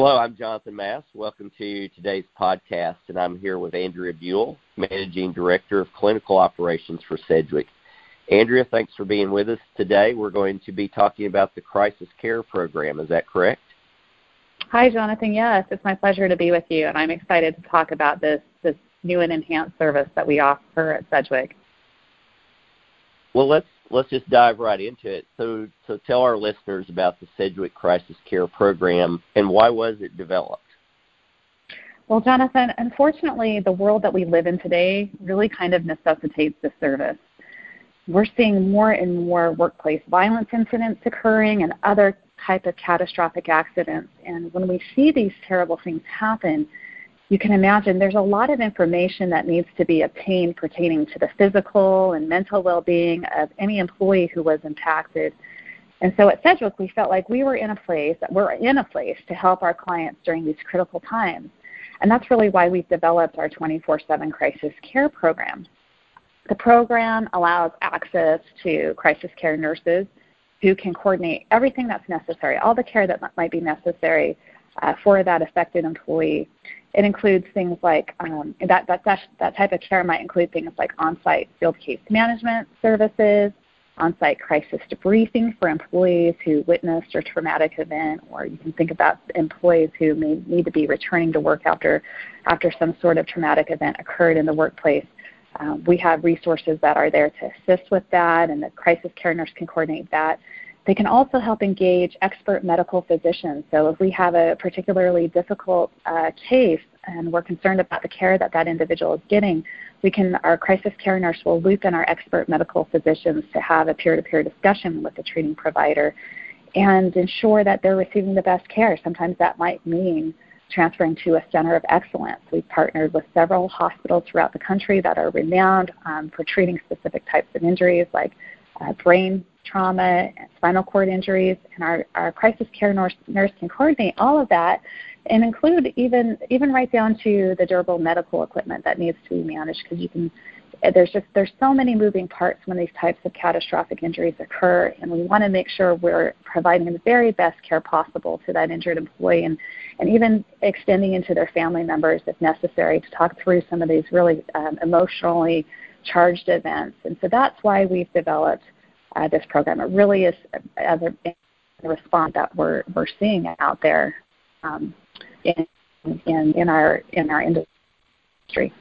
Hello, I'm Jonathan Mass. Welcome to today's podcast, and I'm here with Andrea Buell, Managing Director of Clinical Operations for Sedgwick. Andrea, thanks for being with us today. We're going to be talking about the Crisis Care Program. Is that correct? Hi, Jonathan. Yes, it's my pleasure to be with you, and I'm excited to talk about this new and enhanced service that we offer at Sedgwick. Well, let's just dive right into it. So tell our listeners about the Sedgwick Crisis Care Program and why was it developed? Well, Jonathan, unfortunately, the world that we live in today really kind of necessitates this service. We're seeing more and more workplace violence incidents occurring and other type of catastrophic accidents. And when we see these terrible things happen, you can imagine there's a lot of information that needs to be obtained pertaining to the physical and mental well-being of any employee who was impacted. And so at Sedgwick, we felt like we're in a place to help our clients during these critical times. And that's really why we've developed our 24/7 Crisis Care Program. The program allows access to crisis care nurses who can coordinate everything that's necessary, all the care that might be necessary for that affected employee. It includes things like that type of care might include things like on-site field case management services, on-site crisis debriefing for employees who witnessed a traumatic event, or you can think about employees who may need to be returning to work after some sort of traumatic event occurred in the workplace. We have resources that are there to assist with that, and the crisis care nurse can coordinate that. They can also help engage expert medical physicians. So if we have a particularly difficult case and we're concerned about the care that individual is getting, our crisis care nurse will loop in our expert medical physicians to have a peer-to-peer discussion with the treating provider and ensure that they're receiving the best care. Sometimes that might mean transferring to a center of excellence. We've partnered with several hospitals throughout the country that are renowned for treating specific types of injuries like brain trauma, and spinal cord injuries, and our crisis care nurse can coordinate all of that and include even right down to the durable medical equipment that needs to be managed, because there's so many moving parts when these types of catastrophic injuries occur, and we want to make sure we're providing the very best care possible to that injured employee and even extending into their family members if necessary to talk through some of these really emotionally charged events. And so that's why we've developed this program. It really is as a response that we're seeing out there in our industry.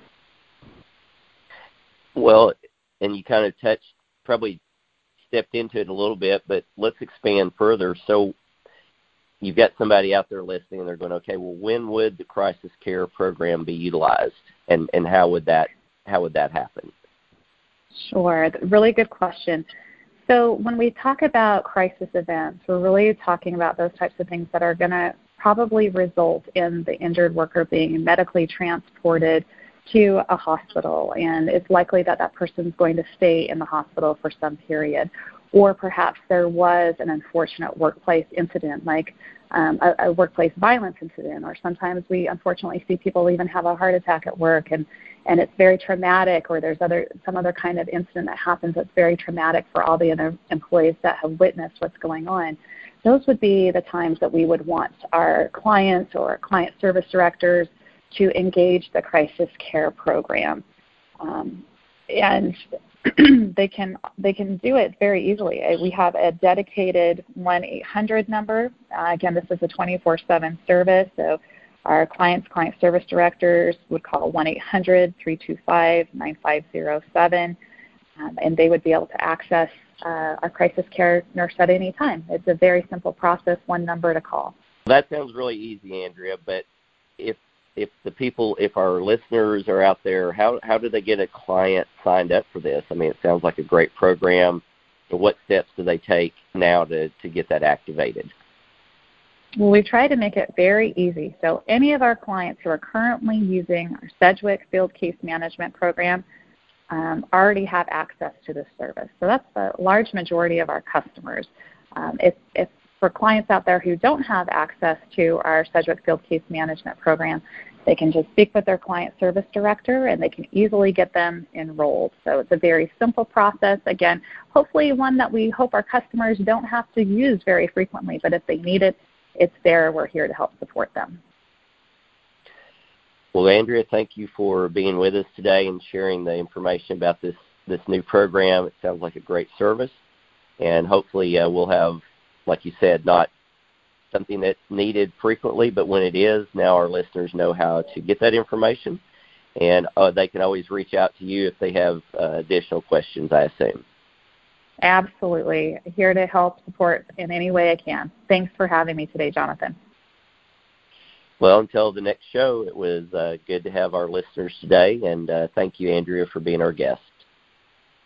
Well, and you kind of probably stepped into it a little bit, but let's expand further. So you've got somebody out there listening, and they're going, okay, well, when would the Crisis Care Program be utilized, and how would that happen? Sure, really good question. So when we talk about crisis events, we're really talking about those types of things that are going to probably result in the injured worker being medically transported to a hospital, and it's likely that person's going to stay in the hospital for some period. Or perhaps there was an unfortunate workplace incident, like a workplace violence incident, or sometimes we unfortunately see people even have a heart attack at work, and it's very traumatic, or there's some other kind of incident that happens that's very traumatic for all the other employees that have witnessed what's going on. Those would be the times that we would want our clients or client service directors to engage the crisis care program. And they can do it very easily. We have a dedicated 1-800 number. Again, this is a 24/7 service, so our client service directors would call 1-800-325-9507, and they would be able to access our crisis care nurse at any time. It's a very simple process, one number to call. That sounds really easy, Andrea, but if our listeners are out there, how do they get a client signed up for this? I mean, it sounds like a great program. So what steps do they take now to get that activated? Well, we try to make it very easy. So any of our clients who are currently using our Sedgwick Field Case Management Program already have access to this service. So that's the large majority of our customers. If for clients out there who don't have access to our Sedgwick Field Case Management Program, they can just speak with their client service director, and they can easily get them enrolled. So it's a very simple process. Again, hopefully one that we hope our customers don't have to use very frequently, but if they need it, it's there. We're here to help support them. Well, Andrea, thank you for being with us today and sharing the information about this new program. It sounds like a great service, and hopefully we'll have, like you said, not something that's needed frequently, but when it is, now our listeners know how to get that information, and they can always reach out to you if they have additional questions, I assume. Absolutely. Here to help support in any way I can. Thanks for having me today, Jonathan. Well, until the next show, it was good to have our listeners today, and thank you, Andrea, for being our guest.